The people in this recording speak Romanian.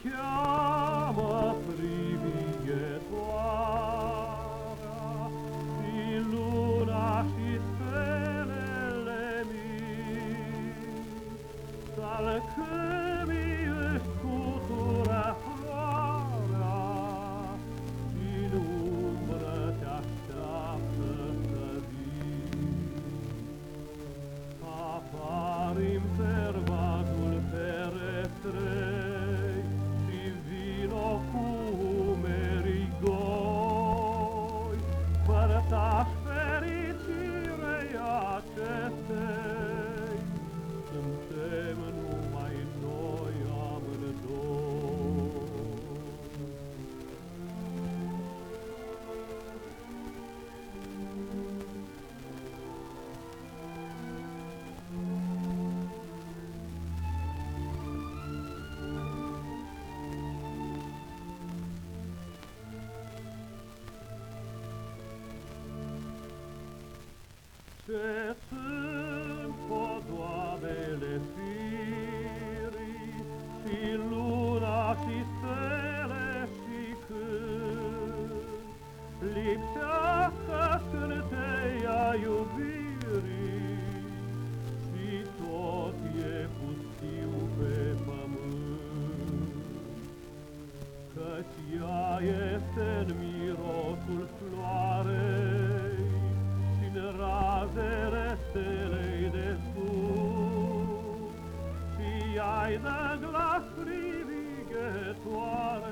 cheamă privighetoarea, și luna și stelele mii, salcâmii își scutură floarea, și în umbră te așteaptă să vii. Apari-mi servagul ferestrei și vino cu umerii goi, părtași fericirei acestei, suntem numai noi amândoi. Ce sunt podoabele firii, și luna și stele și cânt, lipsească scânteia iubirii, și tot e pustiu pe pământ. Căci ea este-n mirosul floarei și-n razele stelei de sus, și ea-i dă glas privighetoare